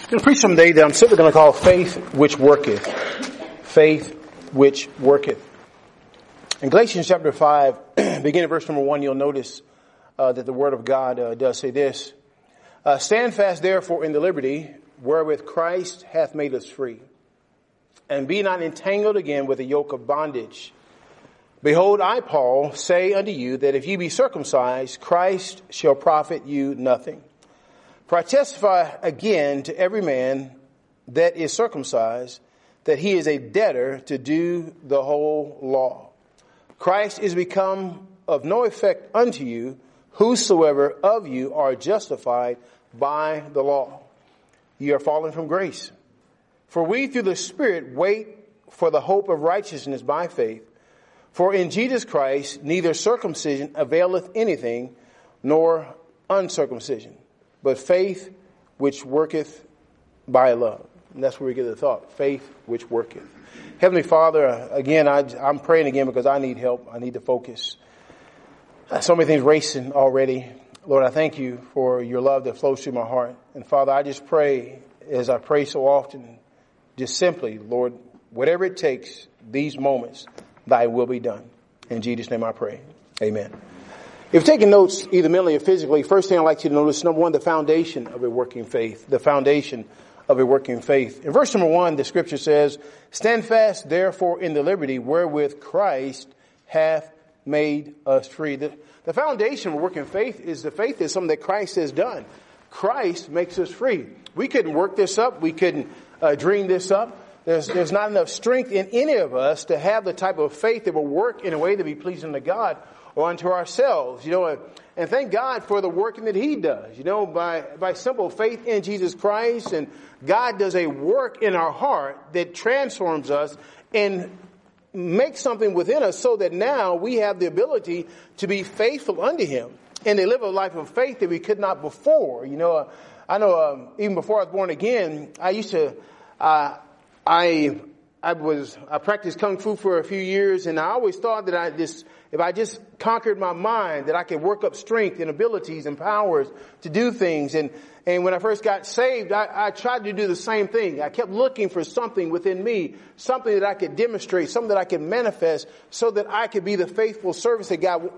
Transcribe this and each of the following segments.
I'm going to preach someday that I'm simply going to call Faith Which Worketh. Faith Which Worketh. In Galatians chapter 5, beginning at verse number 1, you'll notice that the Word of God does say this. Stand fast therefore in the liberty wherewith Christ hath made us free. And be not entangled again with the yoke of bondage. Behold, I, Paul, say unto you that if ye be circumcised, Christ shall profit you nothing. For I testify again to every man that is circumcised, that he is a debtor to do the whole law. Christ is become of no effect unto you, whosoever of you are justified by the law. Ye are fallen from grace. For we through the Spirit wait for the hope of righteousness by faith. For in Jesus Christ neither circumcision availeth anything, nor uncircumcision, but faith which worketh by love. And that's where we get the thought, faith which worketh. Heavenly Father, again, I'm praying again because I need help. I need to focus. So many things racing already. Lord, I thank you for your love that flows through my heart. And Father, I just pray, as I pray so often, just simply, Lord, whatever it takes, these moments, thy will be done. In Jesus' name I pray. Amen. If you're taking notes, either mentally or physically, first thing I'd like you to notice, number one, the foundation of a working faith. The foundation of a working faith. In verse number 1, the scripture says, stand fast, therefore, in the liberty wherewith Christ hath made us free. The foundation of working faith is the faith is something that Christ has done. Christ makes us free. We couldn't work this up. We couldn't dream this up. There's not enough strength in any of us to have the type of faith that will work in a way to be pleasing to God or unto ourselves, and thank God for the working that He does, by simple faith in Jesus Christ, and God does a work in our heart that transforms us and makes something within us so that now we have the ability to be faithful unto Him and to live a life of faith that we could not before. I know even before I was born again, I used to, I practiced Kung Fu for a few years, and I always thought that if I just conquered my mind, that I could work up strength and abilities and powers to do things. And when I first got saved, I tried to do the same thing. I kept looking for something within me, something that I could demonstrate, something that I could manifest so that I could be the faithful servant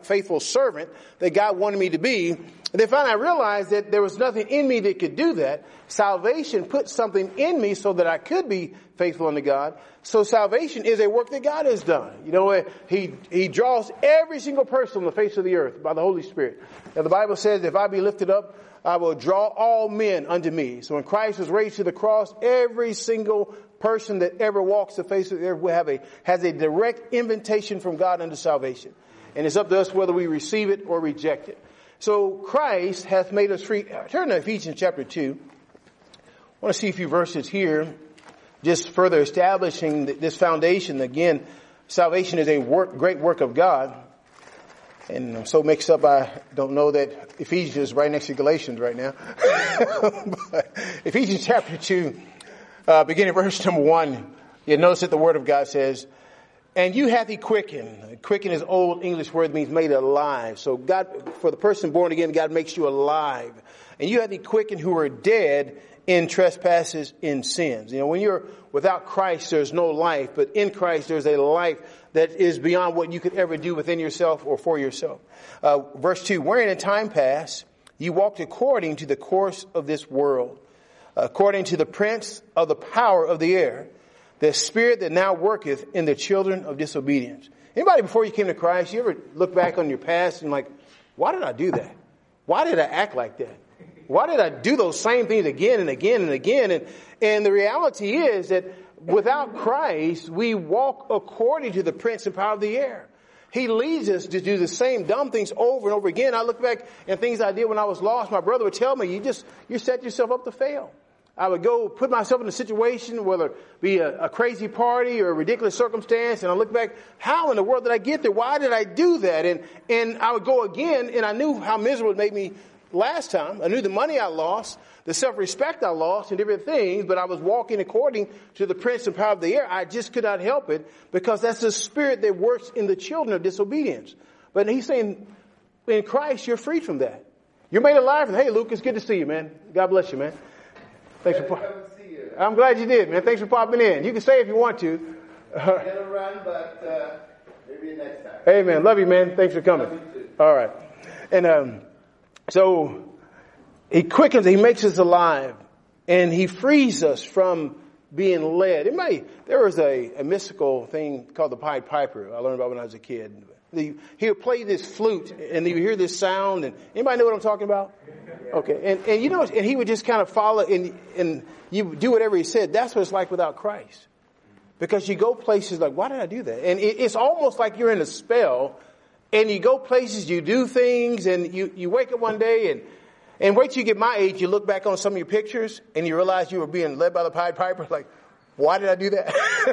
that God wanted me to be. And then finally I realized that there was nothing in me that could do that. Salvation put something in me so that I could be faithful unto God. So salvation is a work that God has done. He draws every single person on the face of the earth by the Holy Spirit. Now the Bible says, if I be lifted up, I will draw all men unto me. So when Christ was raised to the cross, every single person that ever walks the face of the earth has a direct invitation from God unto salvation. And it's up to us whether we receive it or reject it. So Christ hath made us free. Turn to Ephesians chapter 2. I want to see a few verses here, just further establishing this foundation. Again, salvation is a great work of God. And I'm so mixed up, I don't know that Ephesians is right next to Galatians right now. But Ephesians chapter 2, beginning verse number 1, you notice that the Word of God says, and you hath He quickened. Quicken is old English word, means made alive. So God, for the person born again, God makes you alive. And you hath He quickened who are dead in trespasses, in sins. When you're without Christ, there's no life, but in Christ, there's a life that is beyond what you could ever do within yourself or for yourself. Verse 2, wherein in time past, you walked according to the course of this world, according to the prince of the power of the air, the spirit that now worketh in the children of disobedience. Anybody before you came to Christ, you ever look back on your past and why did I do that? Why did I act like that? Why did I do those same things again and again and again? And the reality is that without Christ, we walk according to the prince and power of the air. He leads us to do the same dumb things over and over again. I look back at things I did when I was lost. My brother would tell me, you set yourself up to fail. I would go put myself in a situation, whether it be a crazy party or a ridiculous circumstance, and I look back, how in the world did I get there? Why did I do that? And I would go again, and I knew how miserable it made me last time. I knew the money I lost, the self-respect I lost, and different things, but I was walking according to the prince and power of the air. I just could not help it because that's the spirit that works in the children of disobedience. But he's saying, in Christ, you're free from that. You're made alive. And hey, Luke, it's good to see you, man. God bless you, man. Thanks for I'm glad you did, man. Thanks for popping in. You can stay if you want to. I'm gonna run, but maybe next time. Hey, man. Love you, man. Thanks for coming. All right. And so he quickens, he makes us alive, and he frees us from being led. There was a mystical thing called the Pied Piper I learned about when I was a kid. He would play this flute, and you hear this sound, and anybody know what I'm talking about? Okay, and you know, and he would just kind of follow, and you do whatever he said. That's what it's like without Christ. Because you go places like, why did I do that? And it's almost like you're in a spell, and you go places, you do things, and you wake up one day, and wait till you get my age, you look back on some of your pictures, and you realize you were being led by the Pied Piper, like, why did I do that?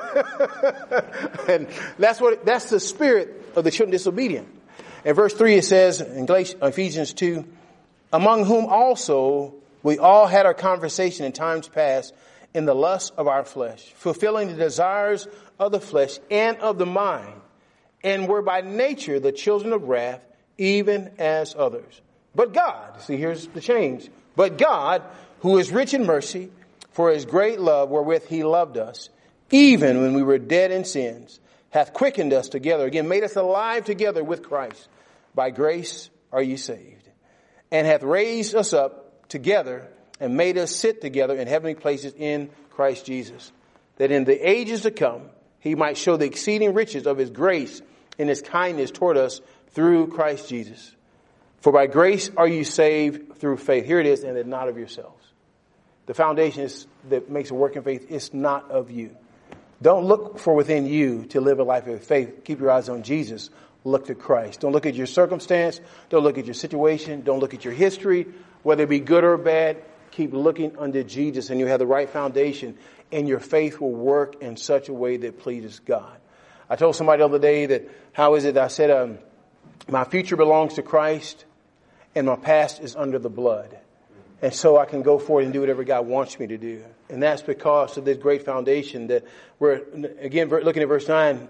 And that's the spirit of the children disobedient. In verse 3 it says, in Ephesians 2, among whom also we all had our conversation in times past in the lust of our flesh, fulfilling the desires of the flesh and of the mind, and were by nature the children of wrath, even as others. But God, see, here's the change. But God, who is rich in mercy, for his great love wherewith he loved us, even when we were dead in sins, hath quickened us together, again, made us alive together with Christ. By grace are ye saved. And hath raised us up together and made us sit together in heavenly places in Christ Jesus, that in the ages to come he might show the exceeding riches of his grace and his kindness toward us through Christ Jesus. For by grace are you saved through faith. Here it is, and it not of yourselves. The foundation that makes a working faith is not of you. Don't look for within you to live a life of faith. Keep your eyes on Jesus. Look to Christ. Don't look at your circumstance. Don't look at your situation. Don't look at your history, whether it be good or bad. Keep looking unto Jesus, and you have the right foundation, and your faith will work in such a way that pleases God. I told somebody the other day that, how is it? I said, my future belongs to Christ, and my past is under the blood. And so I can go forward and do whatever God wants me to do. And that's because of this great foundation that we're, again, looking at verse 9,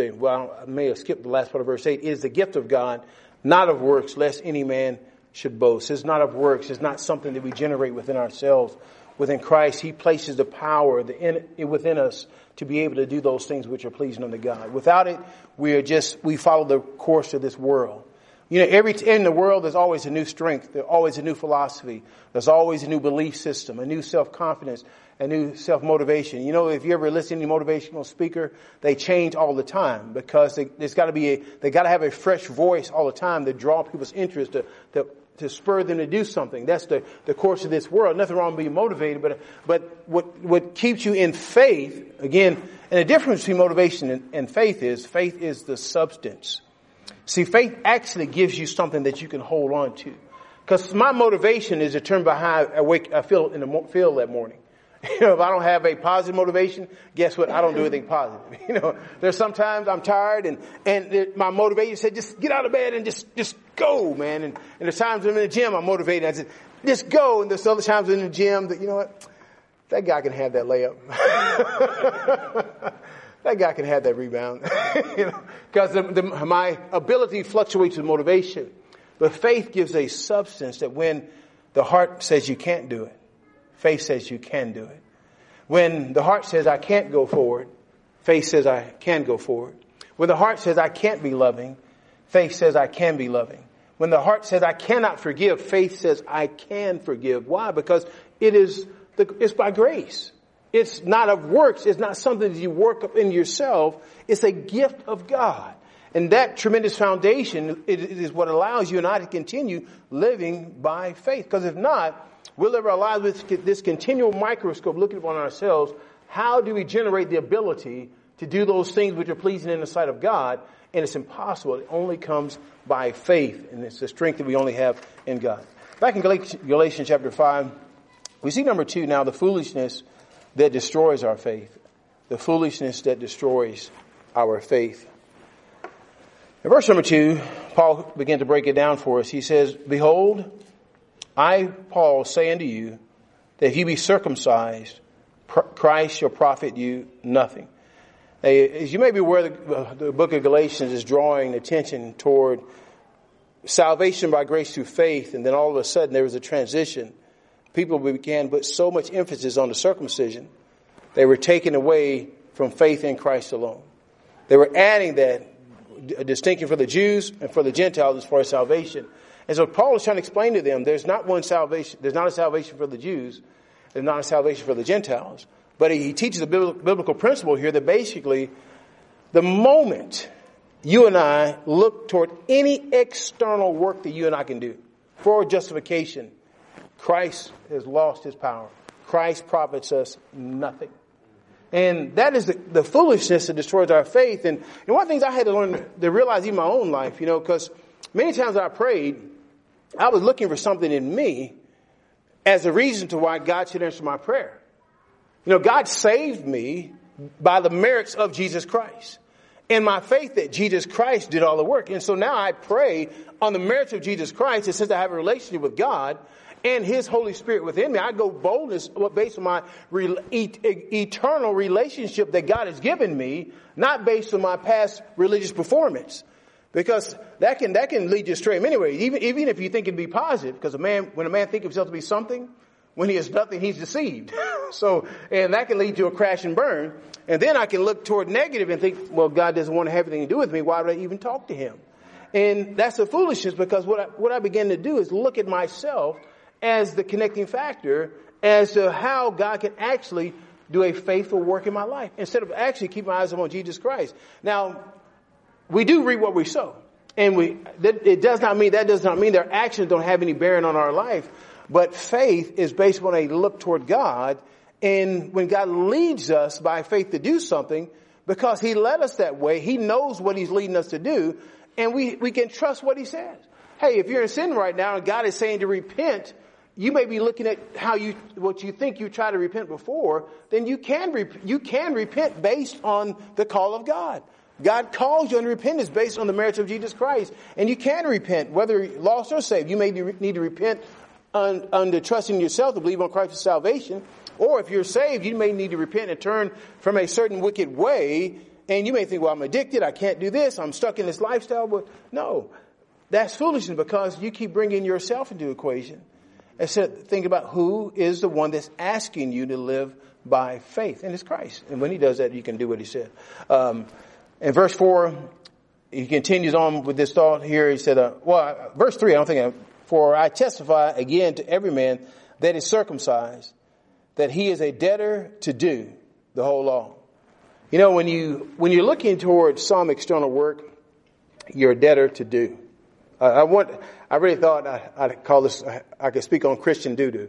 I may have skipped the last part of verse 8. It is the gift of God, not of works, lest any man should boast. It's not of works. It's not something that we generate within ourselves. Within Christ, he places the power within us to be able to do those things which are pleasing unto God. Without it, we follow the course of this world. You know, in the world, there's always a new strength. There's always a new philosophy. There's always a new belief system, a new self-confidence, a new self-motivation. You know, if you ever listen to any motivational speaker, they change all the time because they got to have a fresh voice all the time to draw people's interest, to spur them to do something. That's the course of this world. Nothing wrong with being motivated, but what keeps you in faith, again, and the difference between motivation and faith is the substance. See, faith actually gives you something that you can hold on to. Because my motivation is determined by how I feel that morning. You know, if I don't have a positive motivation, guess what? I don't do anything positive. You know, there's sometimes I'm tired and my motivation said, just get out of bed and just go, man. And there's times I'm in the gym, I'm motivated. I said, just go. And there's other times in the gym that, you know what? That guy can have that layup. That guy can have that rebound. You know, because my ability fluctuates with motivation. But faith gives a substance that when the heart says you can't do it, faith says you can do it. When the heart says I can't go forward, faith says I can go forward. When the heart says I can't be loving, faith says I can be loving. When the heart says I cannot forgive, faith says I can forgive. Why? Because it's by grace. It's not of works. It's not something that you work up in yourself. It's a gift of God. And that tremendous foundation is what allows you and I to continue living by faith. Because if not, we'll live our lives with this continual microscope looking upon ourselves. How do we generate the ability to do those things which are pleasing in the sight of God? And it's impossible. It only comes by faith. And it's the strength that we only have in God. Back in Galatians chapter 5, we see number 2 now, the foolishness that destroys our faith. The foolishness that destroys our faith. In verse number 2, Paul began to break it down for us. He says, behold, I, Paul, say unto you, that if you be circumcised, Christ shall profit you nothing. As you may be aware, the book of Galatians is drawing attention toward salvation by grace through faith, and then all of a sudden there was a transition people began to put so much emphasis on the circumcision, they were taken away from faith in Christ alone. They were adding that a distinction for the Jews and for the Gentiles as far as salvation. And so Paul is trying to explain to them, there's not one salvation. There's not a salvation for the Jews. There's not a salvation for the Gentiles. But he teaches a biblical principle here that basically the moment you and I look toward any external work that you and I can do for justification, Christ has lost his power. Christ profits us nothing. And that is the foolishness that destroys our faith. And one of the things I had to learn to realize in my own life, because many times I prayed, I was looking for something in me as a reason to why God should answer my prayer. God saved me by the merits of Jesus Christ and my faith that Jesus Christ did all the work. And so now I pray on the merits of Jesus Christ. And since I have a relationship with God and his Holy Spirit within me, I go boldness based on my eternal relationship that God has given me, not based on my past religious performance. Because that can lead you astray. Anyway, even if you think it'd be positive, because when a man thinks himself to be something, when he is nothing, he's deceived. And that can lead to a crash and burn. And then I can look toward negative and think, well, God doesn't want to have anything to do with me. Why would I even talk to him? And that's a foolishness, because what I begin to do is look at myself as the connecting factor as to how God can actually do a faithful work in my life instead of actually keeping my eyes on Jesus Christ. Now, we do reap what we sow. And that does not mean their actions don't have any bearing on our life. But faith is based on a look toward God. And when God leads us by faith to do something, because he led us that way, he knows what he's leading us to do. And we can trust what he says. Hey, if you're in sin right now and God is saying to repent, you may be looking at what you think you tried to repent before, then you can repent based on the call of God. God calls you unto repentance based on the merits of Jesus Christ. And you can repent, whether lost or saved. You may need to repent under trusting yourself to believe on Christ's salvation. Or if you're saved, you may need to repent and turn from a certain wicked way. And you may think, well, I'm addicted. I can't do this. I'm stuck in this lifestyle. But no, that's foolishness, because you keep bringing yourself into the equation. Instead of thinking about who is the one that's asking you to live by faith. And it's Christ. And when he does that, you can do what he said. In verse 4, he continues on with this thought here. He said, verse 3, I don't think, for I testify again to every man that is circumcised, that he is a debtor to do the whole law. When you're looking towards some external work, you're a debtor to do. I really thought I'd call this, I could speak on Christian doo-doo.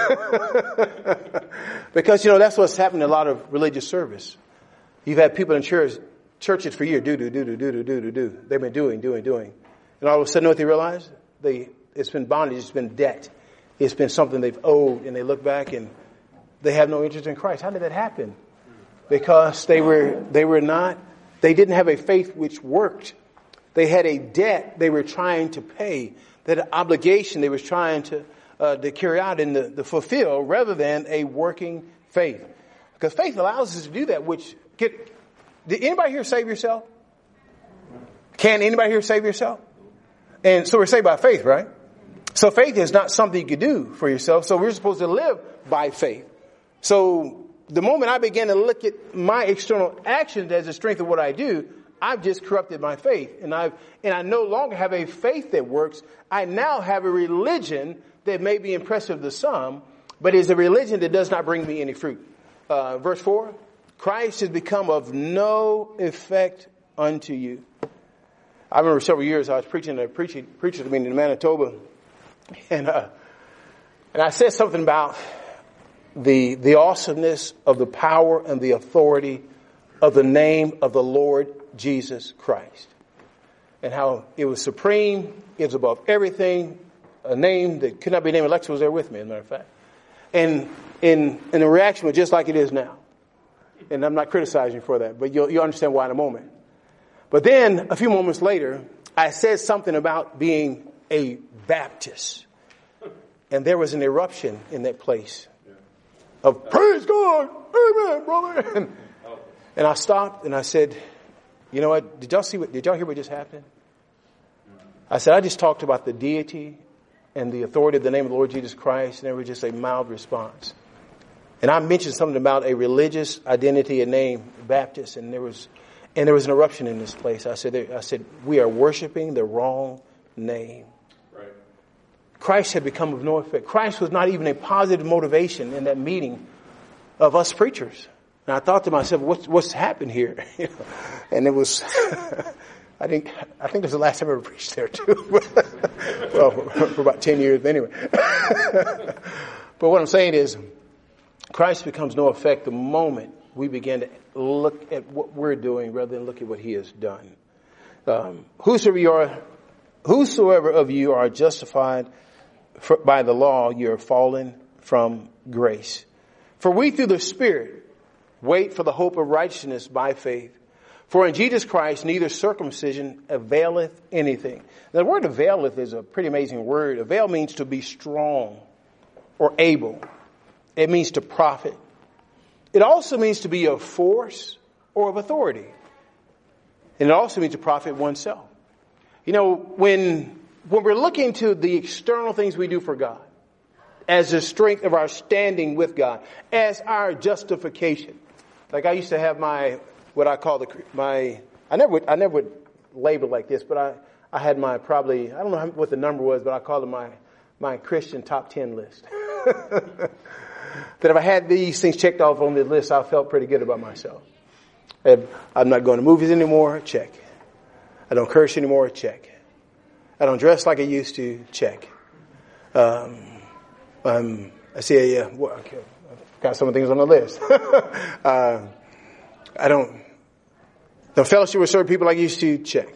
Because, that's what's happening in a lot of religious service. You've had people in churches for years, do. They've been doing. And all of a sudden, what they realize? It's been bondage, it's been debt. It's been something they've owed, and they look back and they have no interest in Christ. How did that happen? Because they didn't have a faith which worked. They had a debt they were trying to pay. They had an obligation they were trying to carry out and to fulfill, rather than a working faith. Because faith allows us to do that, did anybody here save yourself? Can anybody here save yourself? And so we're saved by faith, right? So faith is not something you could do for yourself. So we're supposed to live by faith. So the moment I began to look at my external actions as the strength of what I do, I've just corrupted my faith. And I no longer have a faith that works. I now have a religion that may be impressive to some, but is a religion that does not bring me any fruit. Verse 4, Christ has become of no effect unto you. I remember several years I was preaching at a preacher's meeting in Manitoba, and I said something about the awesomeness of the power and the authority of the name of the Lord Jesus Christ, and how it was supreme, it was above everything, a name that could not be named. Alexa was there with me, as a matter of fact, and the reaction was just like it is now. And I'm not criticizing you for that, but you'll understand why in a moment. But then, a few moments later, I said something about being a Baptist. And there was an eruption in that place of, praise God, amen, brother. And I stopped and I said, you know what, did y'all hear what just happened? I said, I just talked about the deity and the authority of the name of the Lord Jesus Christ, and there was just a mild response. And I mentioned something about a religious identity and name, Baptist, and there was an eruption in this place. I said, we are worshiping the wrong name. Right. Christ had become of no effect. Christ was not even a positive motivation in that meeting of us preachers. And I thought to myself, what's happened here? And it was, I think this is the last time I ever preached there too. Well, for about 10 years, but anyway. But what I'm saying is, Christ becomes no effect the moment we begin to look at what we're doing rather than look at what he has done. Whosoever of you are justified by the law, you are fallen from grace. For we through the Spirit wait for the hope of righteousness by faith. For in Jesus Christ neither circumcision availeth anything. Now, the word availeth is a pretty amazing word. Avail means to be strong or able. It means to profit. It also means to be of force or of authority. And it also means to profit oneself. You know, when we're looking to the external things we do for God, as the strength of our standing with God, as our justification. Like I used to have I never would label it like this, but I had I don't know what the number was, but I called it my Christian top 10 list. That if I had these things checked off on the list, I felt pretty good about myself. I'm not going to movies anymore, check. I don't curse anymore, check. I don't dress like I used to, check. I see I've got some of the things on the list. I don't fellowship with certain people like I used to, check.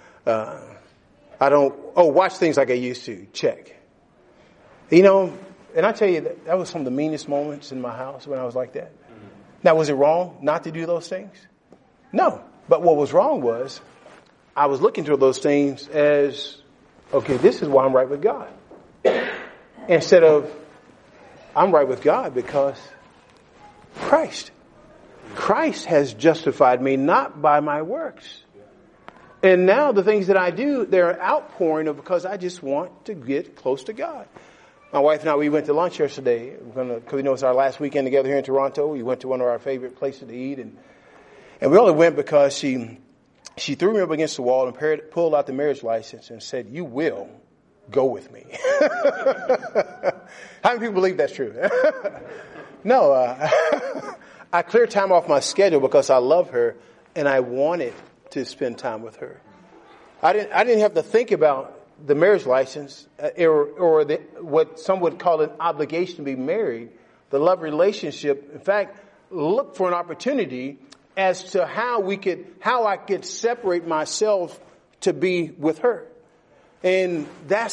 I don't watch things like I used to, check. You know, and I tell you, that was some of the meanest moments in my house when I was like that. Now, was it wrong not to do those things? No. But what was wrong was I was looking to those things as, okay, this is why I'm right with God. Instead of, I'm right with God because Christ has justified me not by my works. And now the things that I do, they're an outpouring of because I just want to get close to God. My wife and I, we went to lunch yesterday. Because we know it's our last weekend together here in Toronto. We went to one of our favorite places to eat. And we only went because she threw me up against the wall and pulled out the marriage license and said, "You will go with me." How many people believe that's true? No, I cleared time off my schedule because I love her and I wanted to spend time with her. I didn't have to think about the marriage license or what some would call an obligation to be married, the love relationship. In fact, look for an opportunity as to how I could separate myself to be with her. And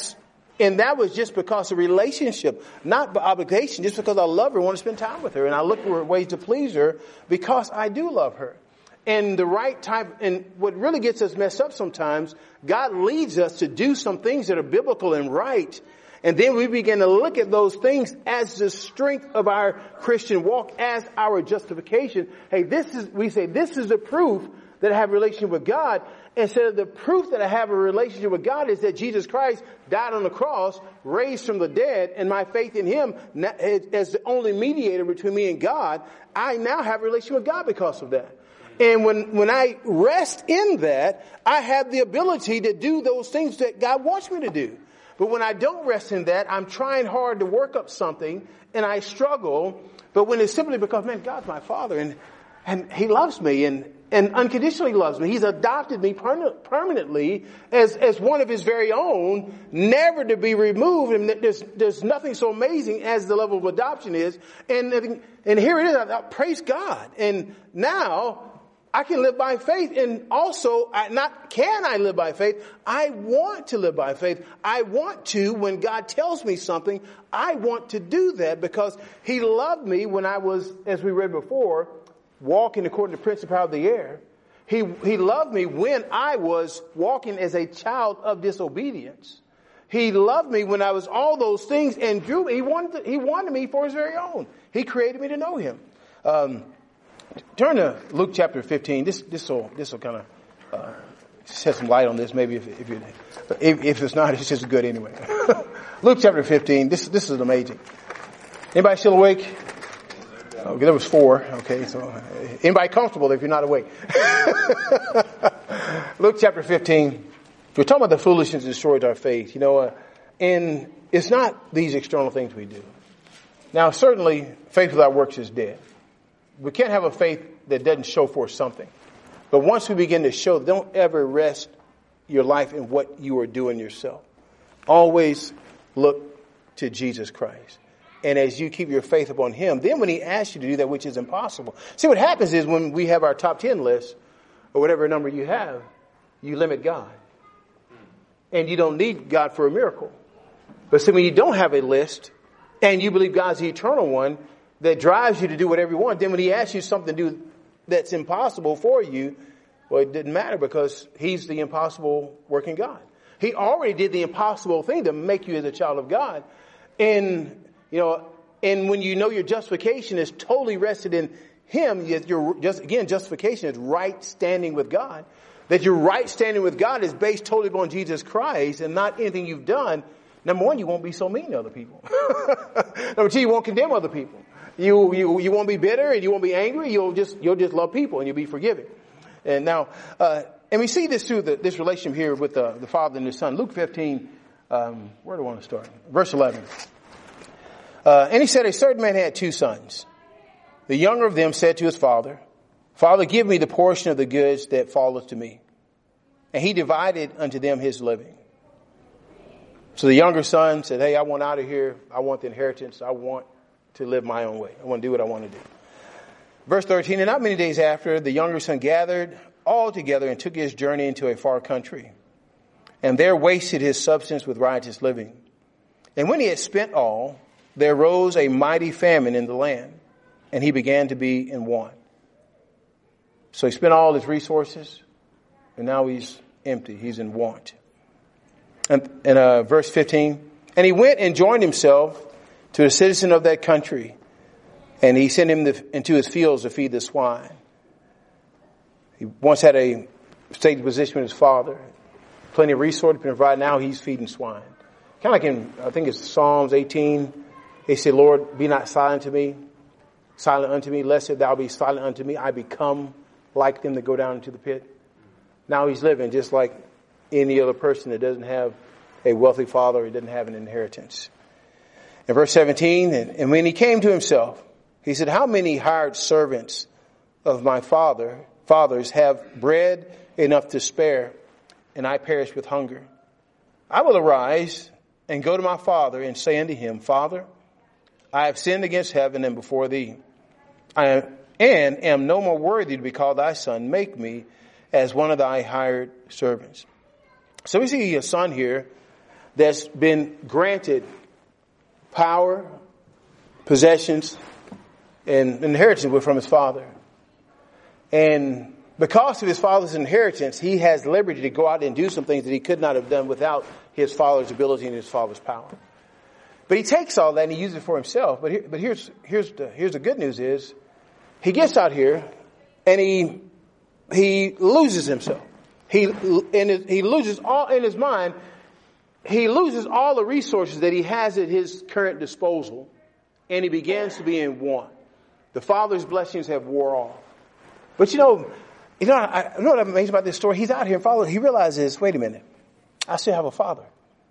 that was just because of relationship, not by obligation, just because I love her, want to spend time with her. And I look for ways to please her because I do love her. And the right type, and what really gets us messed up sometimes, God leads us to do some things that are biblical and right. And then we begin to look at those things as the strength of our Christian walk, as our justification. Hey, this is the proof that I have a relationship with God. Instead of the proof that I have a relationship with God is that Jesus Christ died on the cross, raised from the dead, and my faith in him as the only mediator between me and God, I now have a relationship with God because of that. And when I rest in that, I have the ability to do those things that God wants me to do. But when I don't rest in that, I'm trying hard to work up something and I struggle. But when it's simply because, man, God's my Father and he loves me and unconditionally loves me. He's adopted me permanently as one of his very own, never to be removed. And there's nothing so amazing as the level of adoption is. And here it is. Praise God. And now I can live by faith. And also, can I live by faith? I want to live by faith. I want to, when God tells me something, I want to do that because he loved me when I was, as we read before, walking according to the prince of power of the air. He loved me when I was walking as a child of disobedience. He loved me when I was all those things and drew me. He wanted me for his very own. He created me to know him. Turn to Luke chapter 15. This will kind of shed some light on this. Maybe if it's not, it's just good anyway. Luke chapter 15. This is amazing. Anybody still awake? Okay, there was 4. Okay, so anybody comfortable if you're not awake? Luke chapter 15. We're talking about the foolishness that destroys our faith. And it's not these external things we do. Now, certainly, faith without works is dead. We can't have a faith that doesn't show forth something. But once we begin to show, don't ever rest your life in what you are doing yourself. Always look to Jesus Christ. And as you keep your faith upon Him, then when He asks you to do that which is impossible. See, what happens is when we have our top 10 list, or whatever number you have, you limit God. And you don't need God for a miracle. But see, when you don't have a list, and you believe God's the eternal one that drives you to do whatever you want, then when He asks you something to do that's impossible for you, well, it didn't matter because He's the impossible working God. He already did the impossible thing to make you as a child of God. And when you know your justification is totally rested in Him, justification is right standing with God. That your right standing with God is based totally upon Jesus Christ and not anything you've done. Number 1, you won't be so mean to other people. Number 2, you won't condemn other people. You won't be bitter and you won't be angry. You'll just love people and you'll be forgiving. And now, and we see this through this relationship here with the Father and the Son. Luke 15, where do I want to start? Verse 11. And he said, a certain man had 2 sons. The younger of them said to his father, Father, give me the portion of the goods that falleth to me. And he divided unto them his living. So the younger son said, hey, I want out of here. I want the inheritance. I want to live my own way. I want to do what I want to do. Verse 13, and not many days after, the younger son gathered all together and took his journey into a far country. And there wasted his substance with riotous living. And when he had spent all, there arose a mighty famine in the land. And he began to be in want. So he spent all his resources, and now he's empty. He's in want. And verse 15, and he went and joined himself to a citizen of that country, and he sent him into his fields to feed the swine. He once had a stated position with his father, plenty of resources to provide. Now he's feeding swine. Kind of like I think it's Psalms 18. He said, Lord, be not silent unto me, lest thou be silent unto me. I become like them that go down into the pit. Now he's living just like any other person that doesn't have a wealthy father or doesn't have an inheritance. In verse 17, and when he came to himself, he said, how many hired servants of my fathers have bread enough to spare, and I perish with hunger? I will arise and go to my father and say unto him, Father, I have sinned against heaven and before thee. I am no more worthy to be called thy son. Make me as one of thy hired servants. So we see a son here that's been granted power, possessions, and inheritance from his father. And because of his father's inheritance, he has liberty to go out and do some things that he could not have done without his father's ability and his father's power. But he takes all that and he uses it for himself. But here's the good news is, he gets out here and he loses himself. He loses all in his mind. He loses all the resources that he has at his current disposal, and he begins to be in want. The father's blessings have wore off. But I know what I'm amazed about this story. He's out here and following. He realizes, wait a minute, I still have a father,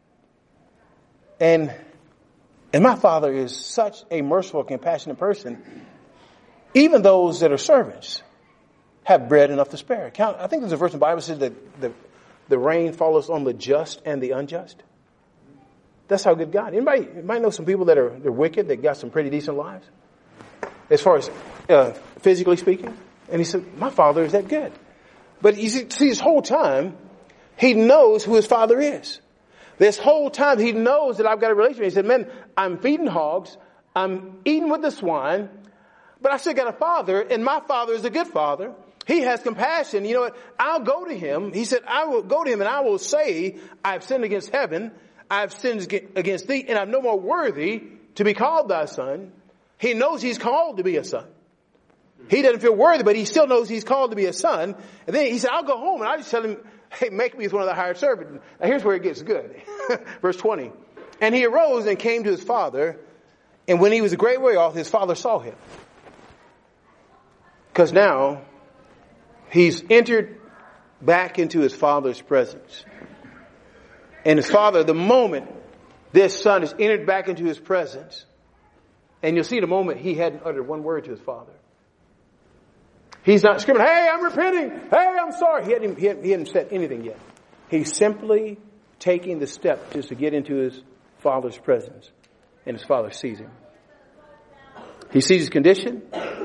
and my father is such a merciful, compassionate person. Even those that are servants have bread enough to spare. I think there's a verse in the Bible that says that the rain follows on the just and the unjust. That's how good God. Anybody might know some people that are wicked, that got some pretty decent lives, as far as physically speaking. And he said, my father is that good. But you see, this whole time, he knows who his father is. This whole time, he knows that I've got a relationship. He said, man, I'm feeding hogs. I'm eating with the swine. But I still got a father, and my father is a good father. He has compassion. You know what? I'll go to him. He said, I will go to him and I will say, I've sinned against heaven. I've sinned against thee, and I'm no more worthy to be called thy son. He knows he's called to be a son. He doesn't feel worthy, but he still knows he's called to be a son. And then he said, I'll go home and I'll just tell him, hey, make me as one of the hired servants. Now here's where it gets good. Verse 20. And he arose and came to his father. And when he was a great way off, his father saw him. Because now he's entered back into his father's presence. And his father, the moment this son is entered back into his presence, and you'll see the moment he hadn't uttered one word to his father. He's not screaming, hey, I'm repenting. Hey, I'm sorry. He hadn't said anything yet. He's simply taking the step just to get into his father's presence. And his father sees him. He sees his condition.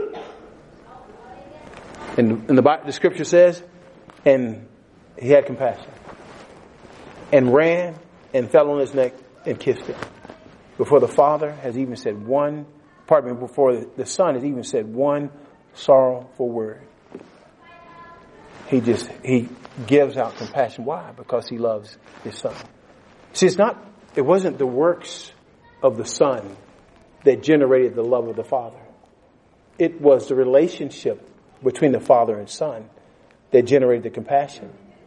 And the scripture says, and he had compassion. And ran and fell on his neck and kissed him. Before the father has even said before the son has even said one sorrowful word. He gives out compassion. Why? Because he loves his son. See, it wasn't the works of the son that generated the love of the father. It was the relationship between the father and son that generated the compassion.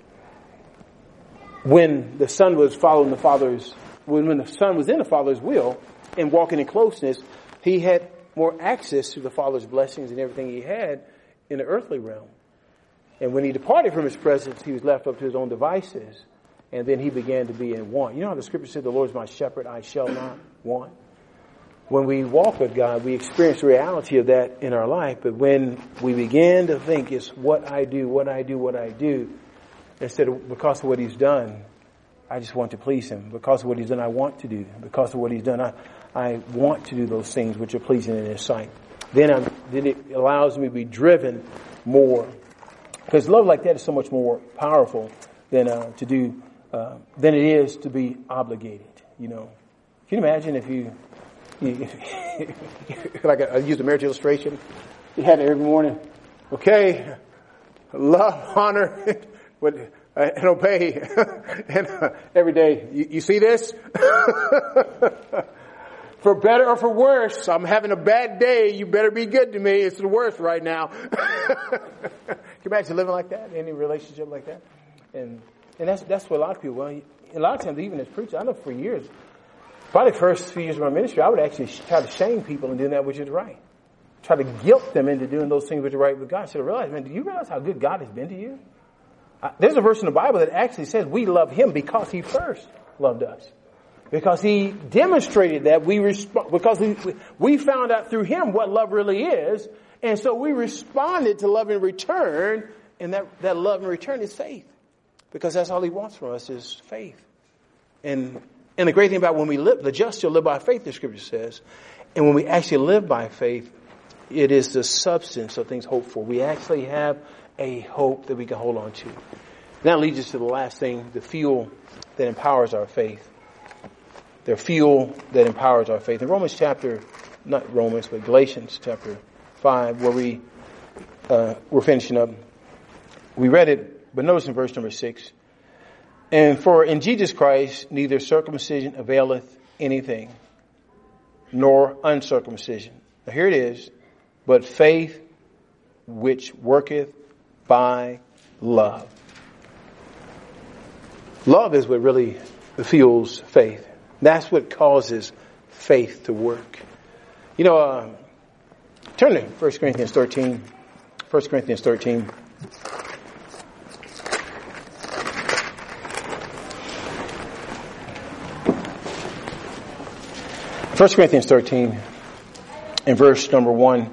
When the son was following when the son was in the father's will and walking in closeness, he had more access to the father's blessings and everything he had in the earthly realm. And when he departed from his presence, he was left up to his own devices. And then he began to be in want. You know how the scripture said, the Lord is my shepherd, I shall not want? When we walk with God, we experience the reality of that in our life. But when we begin to think it's what I do, instead of because of what he's done, I just want to please him. Because of what he's done, I want to do. Because of what he's done, I want to do those things which are pleasing in his sight. Then it allows me to be driven more. Because love like that is so much more powerful than it is to be obligated. You know, can you imagine if you like I use a marriage illustration, you had it every morning. Okay, love, honor, and obey, and every day. You see this? For better or for worse, I'm having a bad day. You better be good to me. It's the worst right now. Can you imagine living like that? Any relationship like that? And that's what a lot of people. Well, a lot of times, even as preachers, I know for years, probably the first few years of my ministry, I would actually try to shame people in doing that which is right. Try to guilt them into doing those things which are right with God. So I realized, man, do you realize how good God has been to you? There's a verse in the Bible that actually says we love him because he first loved us. Because he demonstrated that because we found out through him what love really is. And so we responded to love in return. And that love in return is faith. Because that's all he wants from us is faith. And the great thing about when we live, the just shall live by faith, the scripture says. And when we actually live by faith, it is the substance of things hoped for. We actually have a hope that we can hold on to. And that leads us to the last thing, the fuel that empowers our faith. The fuel that empowers our faith. In Galatians chapter 5, where we're finishing up. We read it, but notice in verse number 6. And for in Jesus Christ neither circumcision availeth anything, nor uncircumcision. Now here it is, but faith which worketh by love. Love is what really fuels faith. That's what causes faith to work. You know, turn to 1 Corinthians 13. 1 Corinthians 13. 1 Corinthians 13 and verse number 1.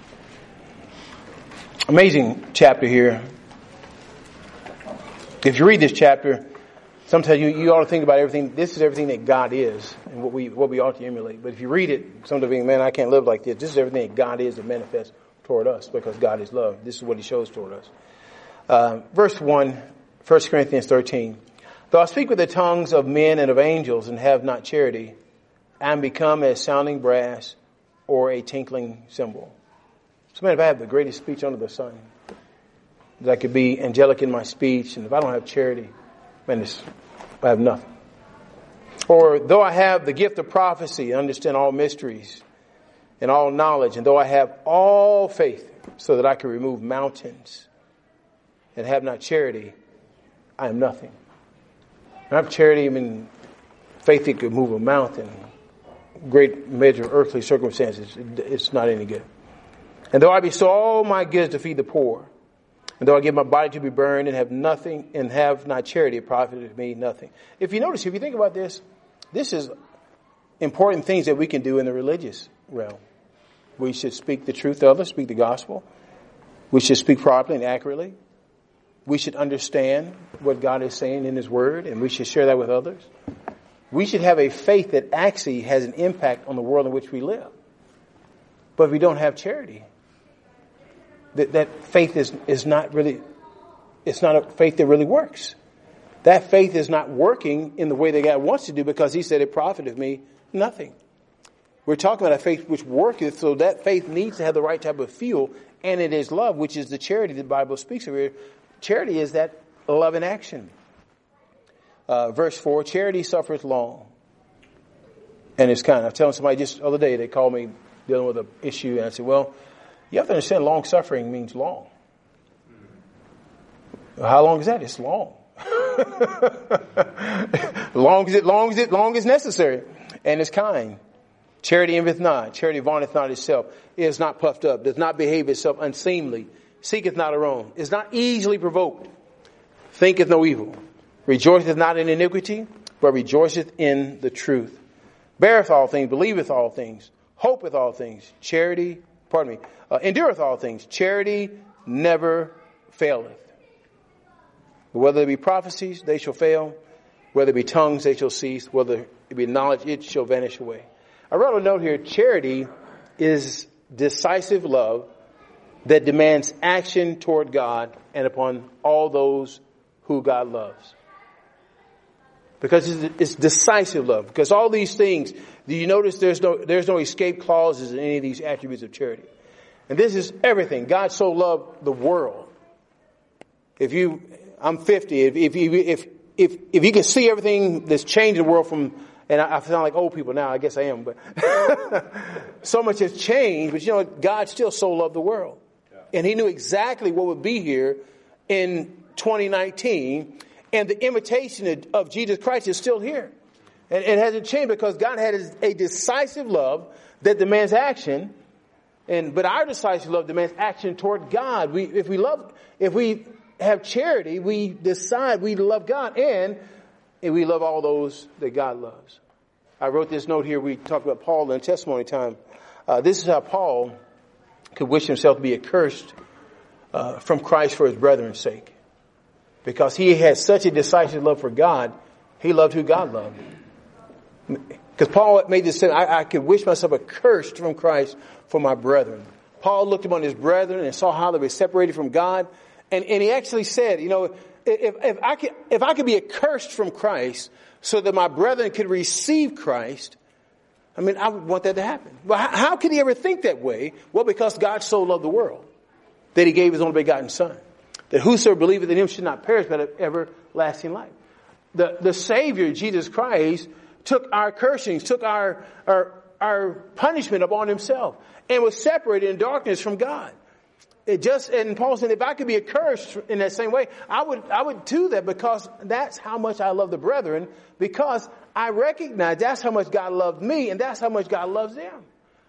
Amazing chapter here. If you read this chapter, sometimes you ought to think about everything. This is everything that God is and what we ought to emulate. But if you read it, sometimes you think, man, I can't live like this. This is everything that God is that manifests toward us because God is love. This is what he shows toward us. Verse 1, 1 Corinthians 13. Though I speak with the tongues of men and of angels and have not charity, I am become as sounding brass or a tinkling cymbal. So man, if I have the greatest speech under the sun, that I could be angelic in my speech, and if I don't have charity, man, I have nothing. Or though I have the gift of prophecy, understand all mysteries and all knowledge, and though I have all faith so that I can remove mountains and have not charity, I am nothing. I have charity, I mean, faith that could move a mountain, great measure of earthly circumstances, it's not any good. And though I bestow all my goods to feed the poor, and though I give my body to be burned and have nothing, and have not charity, it profiteth me nothing. If you notice, if you think about this, this is important things that we can do in the religious realm. We should speak the truth to others, speak the gospel. We should speak properly and accurately. We should understand what God is saying in His Word, and we should share that with others. We should have a faith that actually has an impact on the world in which we live. But if we don't have charity, that faith is not really, it's not a faith that really works. That faith is not working in the way that God wants to do, because He said it profiteth me nothing. We're talking about a faith which worketh, so that faith needs to have the right type of fuel, and it is love, which is the charity the Bible speaks of here. Charity is that love in action. Verse 4, charity suffereth long and is kind. I was telling somebody just the other day, they called me dealing with an issue, and I said, well, you have to understand long suffering means long. How long is that? It's long. long as necessary, and is kind. Charity envieth not. Charity vaunteth not itself. Is not puffed up. Does not behave itself unseemly. Seeketh not her own. Is not easily provoked. Thinketh no evil. Rejoiceth not in iniquity, but rejoiceth in the truth. Beareth all things. Believeth all things. Hopeth all things. Endureth all things. Charity never faileth. Whether it be prophecies, they shall fail. Whether it be tongues, they shall cease. Whether it be knowledge, it shall vanish away. I wrote a note here. Charity is decisive love that demands action toward God and upon all those who God loves. Because it's decisive love. Because all these things, do you notice there's no escape clauses in any of these attributes of charity? And this is everything. God so loved the world. I'm 50. If you can see everything that's changed in the world from, and I sound like old people now, I guess I am, but so much has changed, but you know, God still so loved the world. And He knew exactly what would be here in 2019, and the imitation of Jesus Christ is still here. And it hasn't changed because God had a decisive love that demands action, but our decisive love demands action toward God. If we have charity, we decide we love God and we love all those that God loves. I wrote this note here. We talked about Paul in testimony time. This is how Paul could wish himself to be accursed from Christ for his brethren's sake. Because he had such a decisive love for God, he loved who God loved. Because Paul made this statement, I could wish myself accursed from Christ for my brethren. Paul looked upon his brethren and saw how they were separated from God. And he actually said, you know, if I could be accursed from Christ so that my brethren could receive Christ, I mean, I would want that to happen. Well, how could he ever think that way? Well, because God so loved the world that He gave His only begotten Son, that whosoever believeth in Him should not perish but have everlasting life. The Savior, Jesus Christ, took our cursings, took our punishment upon Himself, and was separated in darkness from God. And Paul said, if I could be accursed in that same way, I would do that, because that's how much I love the brethren, because I recognize that's how much God loved me, and that's how much God loves them.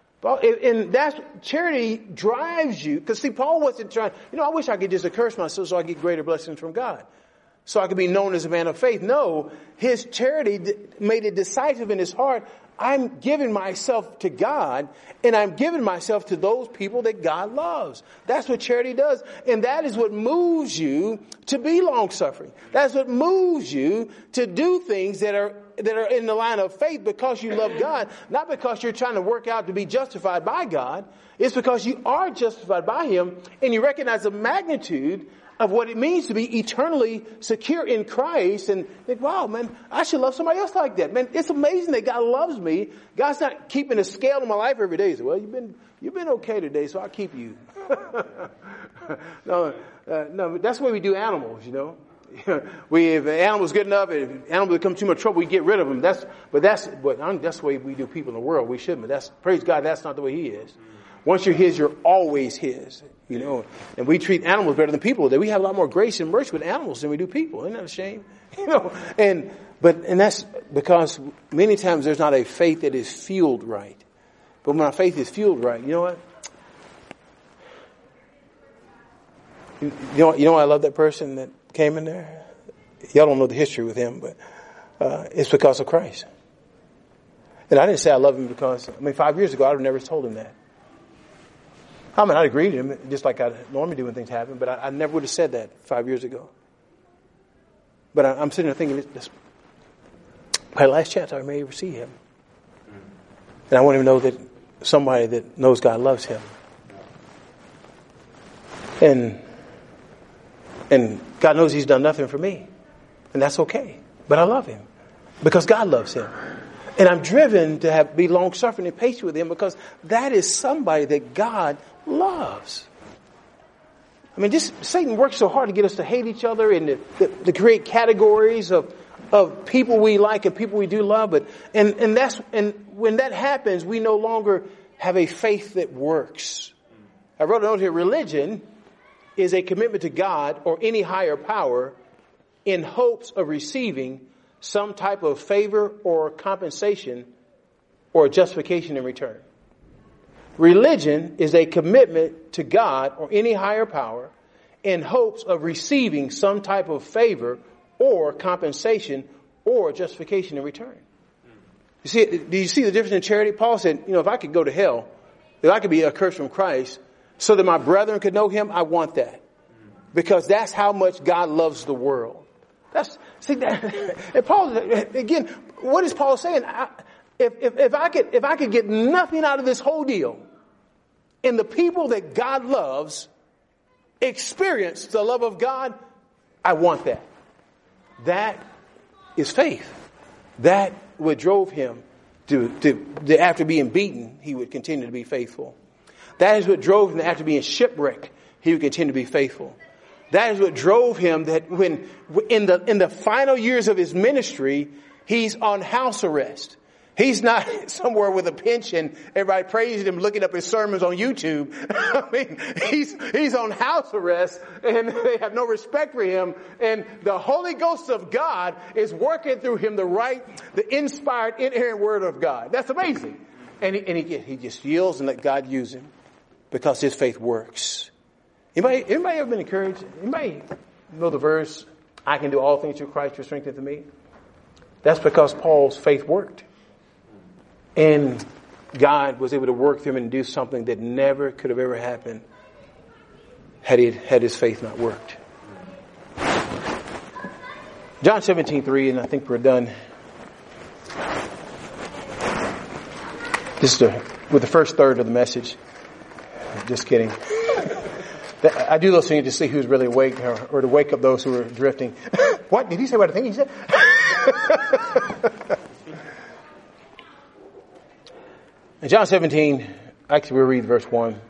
And that's, charity drives you, because see, Paul wasn't trying, I wish I could just accurse myself so I get greater blessings from God, so I could be known as a man of faith. No, his charity made it decisive in his heart. I'm giving myself to God, and I'm giving myself to those people that God loves. That's what charity does. And that is what moves you to be long-suffering. That's what moves you to do things that are in the line of faith, because you love God, not because you're trying to work out to be justified by God. It's because you are justified by Him, and you recognize the magnitude of what it means to be eternally secure in Christ, and think, wow, man, I should love somebody else like that. Man, it's amazing that God loves me. God's not keeping a scale in my life every day. He said, well, you've been okay today, so I'll keep you. No, that's the way we do animals, If an animal's good enough, if an animal becomes too much trouble, we get rid of them. That's the way we do people in the world. We shouldn't. Praise God, that's not the way He is. Once you're his, you're always his. And we treat animals better than people. That we have a lot more grace and mercy with animals than we do people. Isn't that a shame? And that's because many times there's not a faith that is fueled right. But when our faith is fueled right, you know what? You know why I love that person that came in there? Y'all don't know the history with him, but it's because of Christ. And I didn't say I love him because, 5 years ago, I would have never told him that. I'd agree with him, just like I normally do when things happen, but I never would have said that 5 years ago. But I'm sitting there thinking, this my last chance I may ever see him. And I want him to know that somebody that knows God loves him. And God knows he's done nothing for me. And that's okay. But I love him because God loves him. And I'm driven to be long-suffering and patient with him because that is somebody that God loves. Satan works so hard to get us to hate each other and to create categories of people we like and people we do love. And when that happens, we no longer have a faith that works. I wrote a note here. Religion is a commitment to God or any higher power in hopes of receiving some type of favor or compensation or justification in return. Religion is a commitment to God or any higher power in hopes of receiving some type of favor or compensation or justification in return. Do you see the difference in charity? Paul said, if I could go to hell, if I could be accursed from Christ so that my brethren could know him, I want that. Because that's how much God loves the world. And Paul, again, what is Paul saying? If I could get nothing out of this whole deal, and the people that God loves experience the love of God, I want that. That is faith. That what drove him to after being beaten, he would continue to be faithful. That is what drove him after being shipwrecked, he would continue to be faithful. That is what drove him that when in the final years of his ministry, he's on house arrest. He's not somewhere with a pension, everybody praising him, looking up his sermons on YouTube. He's on house arrest and they have no respect for him. And the Holy Ghost of God is working through him the inspired, inerrant word of God. That's amazing. And he just yields and let God use him because his faith works. Anybody ever been encouraged? Anybody know the verse, I can do all things through Christ who strengtheneth me? That's because Paul's faith worked. And God was able to work through him and do something that never could have ever happened had his faith not worked. John 17:3, and I think we're done. This is with the first third of the message. Just kidding. I do those things to see who's really awake or to wake up those who are drifting. What? Did he say what I think he said? In John 17, actually we'll read verse 1.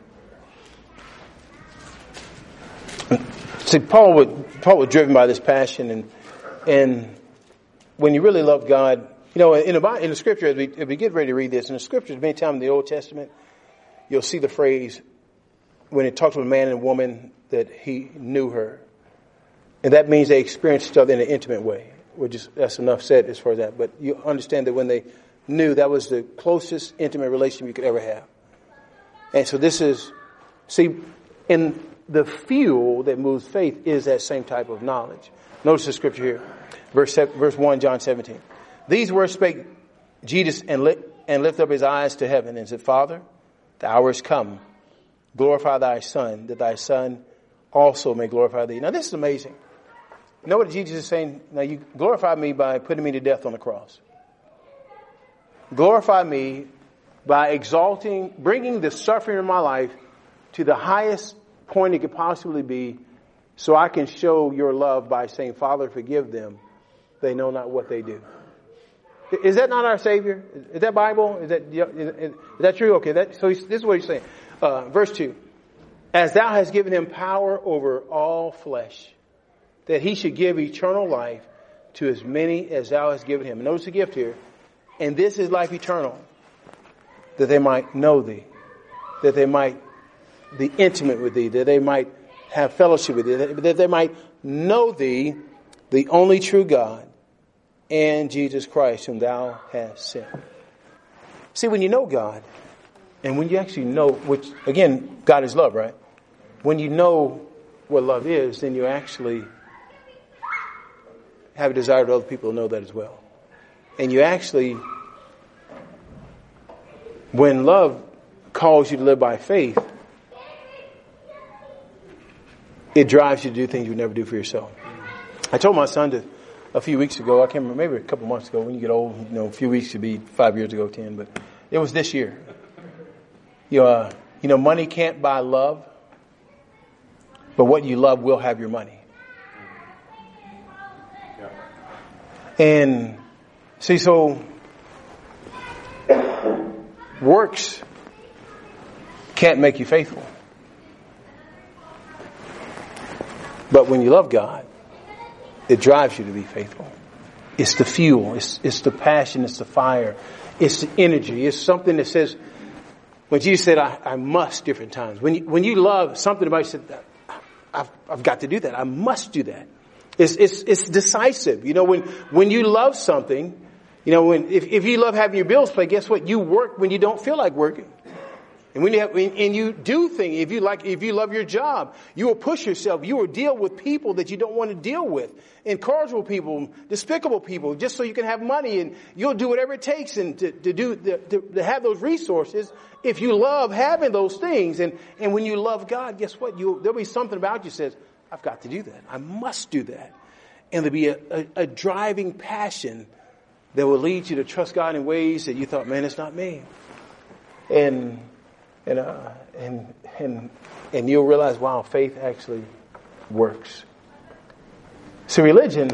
See, Paul was driven by this passion and when you really love God, in the scripture, as we get ready to read this, in the scriptures, many times in the Old Testament, you'll see the phrase, when it talks about a man and a woman, that he knew her. And that means they experienced each other in an intimate way. That's enough said as far as that. But you understand that when they knew, that was the closest intimate relationship you could ever have. And so in the fuel that moves faith is that same type of knowledge. Notice the scripture here. Verse 1, John 17. These words spake Jesus and lifted up his eyes to heaven and said, Father, the hour is come. Glorify thy Son, that thy Son also may glorify thee. Now this is amazing. You know what Jesus is saying? Now you glorify me by putting me to death on the cross. Glorify me by bringing the suffering of my life to the highest point it could possibly be, so I can show your love by saying, Father, forgive them. They know not what they do. Is that not our Savior? Is that Bible? Is that true? Okay, so this is what he's saying. Verse 2. As thou hast given him power over all flesh, that he should give eternal life to as many as thou hast given him. And notice the gift here. And this is life eternal, that they might know thee, that they might be intimate with thee, that they might have fellowship with thee, that they might know thee, the only true God, and Jesus Christ, whom thou hast sent. See, when you know God, and when you actually know, which, again, God is love, right? When you know what love is, then you actually have a desire that other people know that as well. And you actually, when love calls you to live by faith, it drives you to do things you would never do for yourself. I told my son a few weeks ago, I can't remember, maybe a couple months ago, when you get old, a few weeks could be 5 years ago, 10, but it was this year. Money can't buy love, but what you love will have your money. And see, so works can't make you faithful. But when you love God, it drives you to be faithful. It's the fuel. It's the passion. It's the fire. It's the energy. It's something that says, when Jesus said, I must different times. When you love something about you, said, I've got to do that. I must do that. It's decisive. When you love something, if you love having your bills paid, guess what? You work when you don't feel like working. And when you do things, if you love your job, you will push yourself. You will deal with people that you don't want to deal with. Incorrigible people, despicable people, just so you can have money, and you'll do whatever it takes and to have those resources if you love having those things. And when you love God, guess what? There'll be something about you that says, I've got to do that. I must do that. And there'll be a driving passion that will lead you to trust God in ways that you thought, man, it's not me. And you'll realize, wow, faith actually works. So religion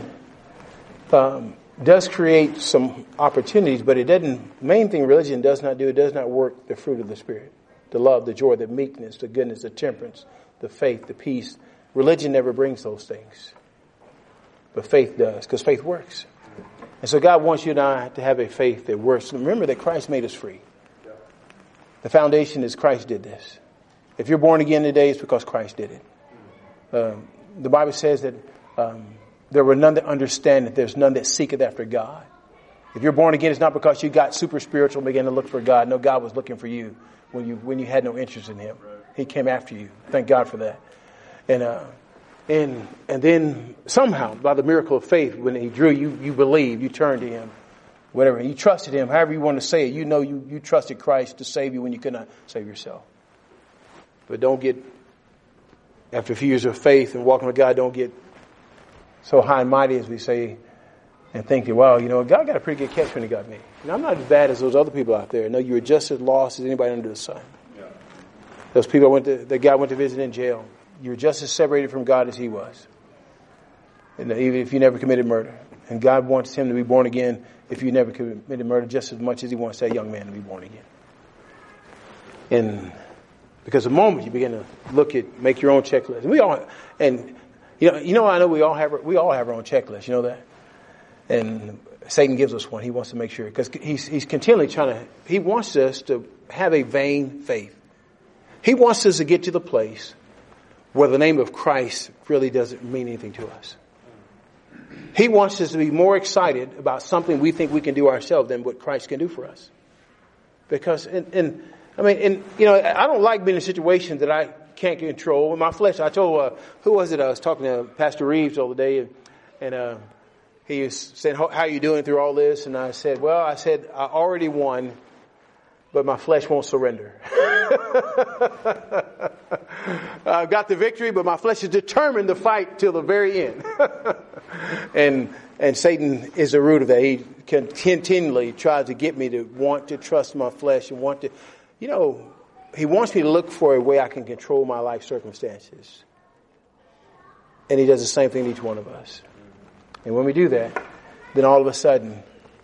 does create some opportunities, but main thing religion does not do, it does not work the fruit of the Spirit. The love, the joy, the meekness, the goodness, the temperance, the faith, the peace. Religion never brings those things. But faith does, because faith works. And so God wants you and I to have a faith that works. Remember that Christ made us free. The foundation is Christ did this. If you're born again today, it's because Christ did it. The Bible says that there were none that understand that there's none that seeketh after God. If you're born again, it's not because you got super spiritual and began to look for God. No, God was looking for you when you had no interest in Him. He came after you. Thank God for that. And then somehow, by the miracle of faith, when He drew you, you believed, you turned to Him. Whatever, you trusted Him, however you want to say it, you trusted Christ to save you when you could not save yourself. But don't get, after a few years of faith and walking with God, don't get so high and mighty as we say and think that, wow, God got a pretty good catch when He got me. I'm not as bad as those other people out there. No, you were just as lost as anybody under the sun. Yeah. Those people that God went to visit in jail, you were just as separated from God as he was. And even if you never committed murder. And God wants him to be born again if you never committed murder just as much as He wants that young man to be born again. And because the moment you begin to make your own checklist, I know we all have our own checklist. You know that, and Satan gives us one. He wants to make sure because he's continually he wants us to have a vain faith. He wants us to get to the place where the name of Christ really doesn't mean anything to us. He wants us to be more excited about something we think we can do ourselves than what Christ can do for us. Because, I don't like being in a situation that I can't control. In my flesh, I told, who was it? I was talking to Pastor Reeves the other day, and he was saying, how are you doing through all this? And I said, I already won, but my flesh won't surrender. I've got the victory, but my flesh is determined to fight till the very end. And Satan is the root of that. He continually tries to get me to want to trust my flesh and want to, he wants me to look for a way I can control my life circumstances. And he does the same thing to each one of us. And when we do that, then all of a sudden,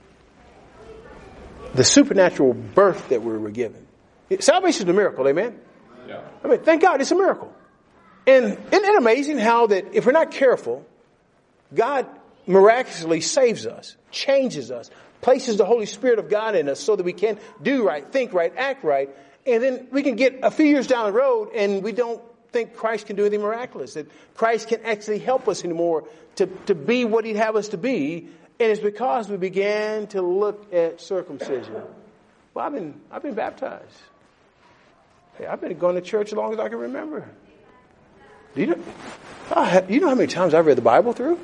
the supernatural birth that we were given. Salvation is a miracle, amen? Yeah. Thank God it's a miracle. And isn't it amazing how that if we're not careful, God miraculously saves us, changes us, places the Holy Spirit of God in us so that we can do right, think right, act right, And then we can get a few years down the road and we don't think Christ can do anything miraculous, that Christ can actually help us anymore to be what he'd have us to be. And it's because we began to look at circumcision. Well, I've been baptized. Hey, I've been going to church as long as I can remember. Do you know how many times I've read the Bible through?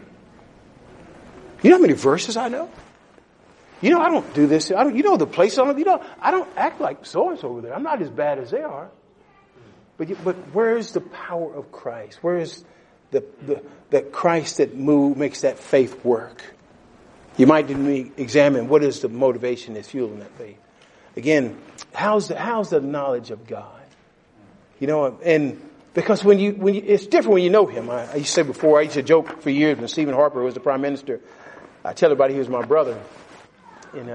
You know how many verses I know? You know, I don't do this. You know the places I don't act like so-and-so over there. I'm not as bad as they are. But where is the power of Christ? Where is the Christ that makes that faith work? You might examine what is the motivation that's fueling that faith. Again, how's the knowledge of God? You know, and because when you it's different when you know him. I used to say before, I used to joke for years when Stephen Harper was the prime minister. I tell everybody he was my brother. And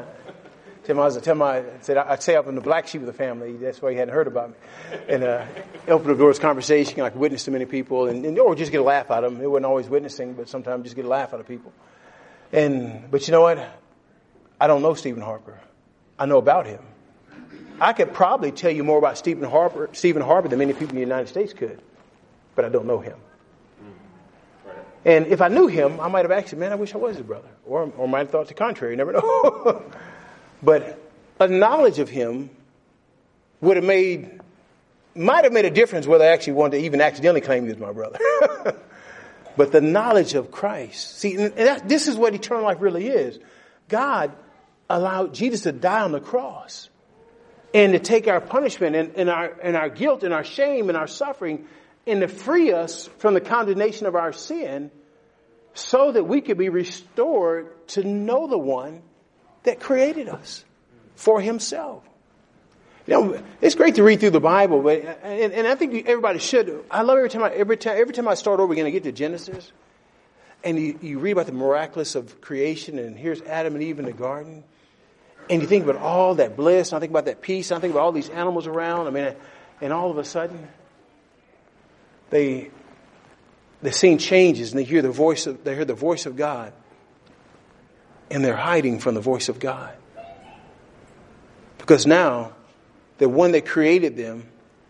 I'd say I'm the black sheep of the family. That's why he hadn't heard about me. And open the doors conversation, like witness to many people, or just get a laugh out of them. It wasn't always witnessing, but sometimes just get a laugh out of people. But you know what? I don't know Stephen Harper. I know about him. I could probably tell you more about Stephen Harper than many people in the United States could, but I don't know him. And if I knew him, I might have asked him, man, I wish I was his brother. Or might have thought the contrary. You never know. But a knowledge of him might have made a difference whether I actually wanted to even accidentally claim he was my brother. But the knowledge of Christ. See, this is what eternal life really is. God allowed Jesus to die on the cross and to take our punishment and our guilt and our shame and our suffering and to free us from the condemnation of our sin so that we could be restored to know the one that created us for himself. You know, it's great to read through the Bible, but and I think everybody should. I love every time I start over again, I get to Genesis, and you read about the miraculous of creation, and here's Adam and Eve in the garden, and you think about all that bliss, and I think about that peace, and I think about all these animals around. I mean, and all of a sudden, the scene changes, and they hear the voice of God, and they're hiding from the voice of God, because now the one that created them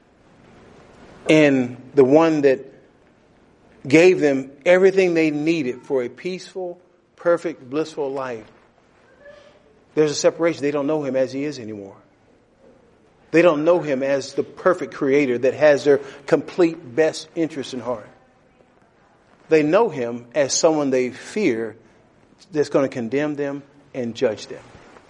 and the one that gave them everything they needed for a peaceful, perfect, blissful life, there's a separation. They don't know him as he is anymore. They don't know him as the perfect creator that has their complete best interest in heart. They know him as someone they fear that's going to condemn them and judge them.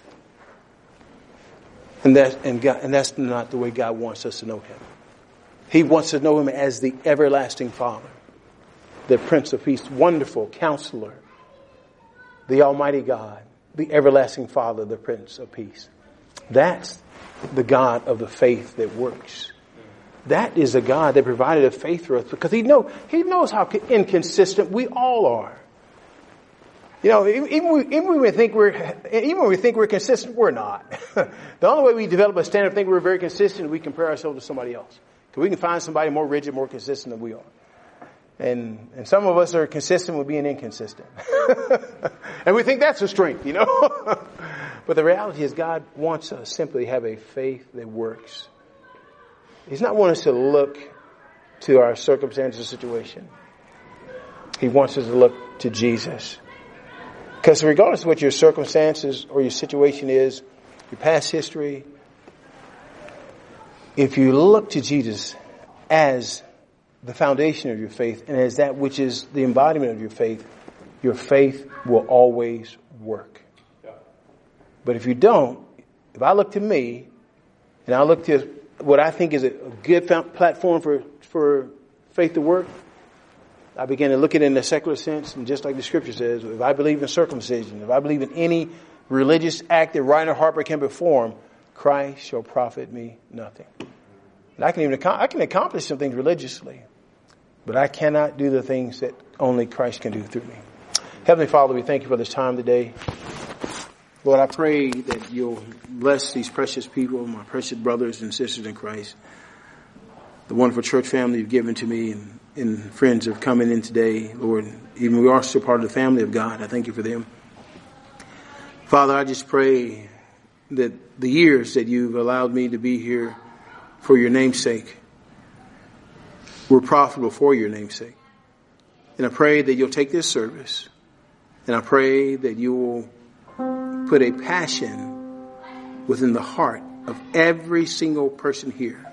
And that's not the way God wants us to know him. He wants us to know him as the everlasting Father, the Prince of Peace, wonderful Counselor, the Almighty God, the everlasting Father, the Prince of Peace. That's the God of the faith that works. That is a God that provided a faith for us because He knows how inconsistent we all are. You know, even when we think we're consistent, we're not. The only way we develop a standard of thinking we're very consistent is we compare ourselves to somebody else. Because we can find somebody more rigid, more consistent than we are. And some of us are consistent with being inconsistent. And we think that's a strength, you know. But the reality is God wants us simply to have a faith that works. He's not wanting us to look to our circumstances or situation. He wants us to look to Jesus. Because regardless of what your circumstances or your situation is, your past history, if you look to Jesus as the foundation of your faith and as that which is the embodiment of your faith will always work. But if you don't, if I look to me and I look to what I think is a good platform for faith to work, I began to look at it in a secular sense, and just like the scripture says, if I believe in circumcision, if I believe in any religious act that Reinhard Harper can perform, Christ shall profit me nothing. And I can accomplish some things religiously, but I cannot do the things that only Christ can do through me. Heavenly Father, we thank you for this time today. Lord, I pray that you'll bless these precious people, my precious brothers and sisters in Christ, the wonderful church family you've given to me, and friends have come in today. Lord, even we are still part of the family of God. I thank you for them. Father, I just pray that the years that you've allowed me to be here for your name's sake were profitable for your name's sake. And I pray that you'll take this service, and I pray that you will put a passion within the heart of every single person here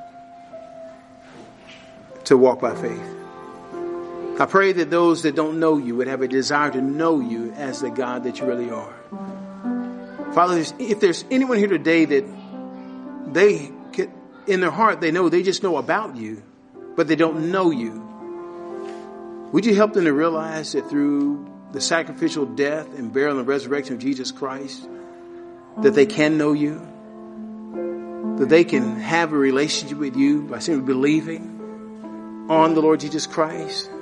to walk by faith. I pray that those that don't know you would have a desire to know you as the God that you really are. Father, if there's anyone here today that they could, in their heart, they just know about you, but they don't know you, would you help them to realize that through the sacrificial death and burial and resurrection of Jesus Christ, that they can know you, that they can have a relationship with you by simply believing on the Lord Jesus Christ?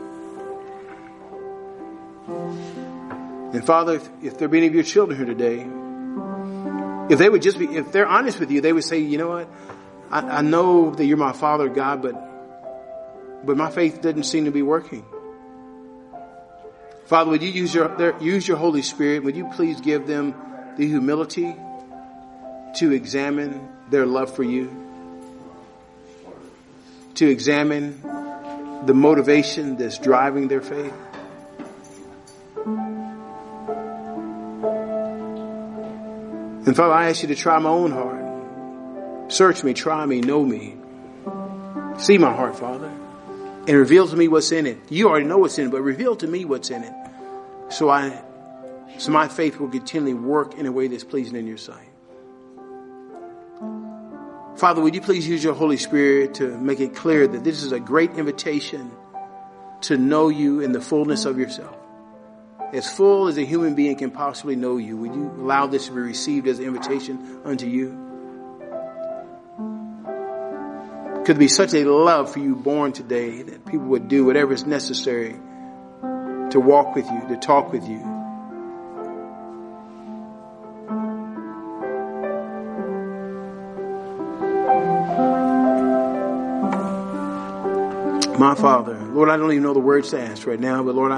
And Father, if there be any of your children here today, if they would just be, if they're honest with you, they would say, you know what? I know that you're my Father, God, but my faith doesn't seem to be working. Father, would you use your Holy Spirit? Would you please give them the humility to examine their love for you, to examine the motivation that's driving their faith? And Father, I ask you to try my own heart. Search me, try me, know me. See my heart, Father, and reveal to me what's in it. You already know what's in it, but reveal to me what's in it. So my faith will continually work in a way that's pleasing in your sight. Father, would you please use your Holy Spirit to make it clear that this is a great invitation to know you in the fullness of yourself. As full as a human being can possibly know you, would you allow this to be received as an invitation unto you? Could there be such a love for you born today that people would do whatever is necessary to walk with you, to talk with you? My Father, Lord, I don't even know the words to ask right now, but Lord,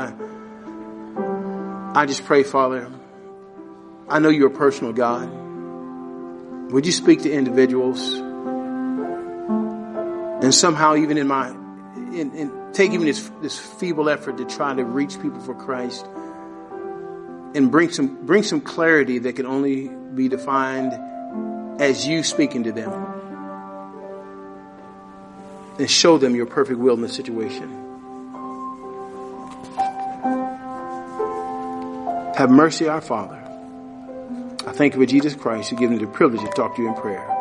I just pray, Father, I know you're a personal God. Would you speak to individuals? And somehow even take even this feeble effort to try to reach people for Christ and bring some clarity that can only be defined as you speaking to them. And show them your perfect will in the situation. Have mercy, our Father. I thank you for Jesus Christ who given me the privilege to talk to you in prayer.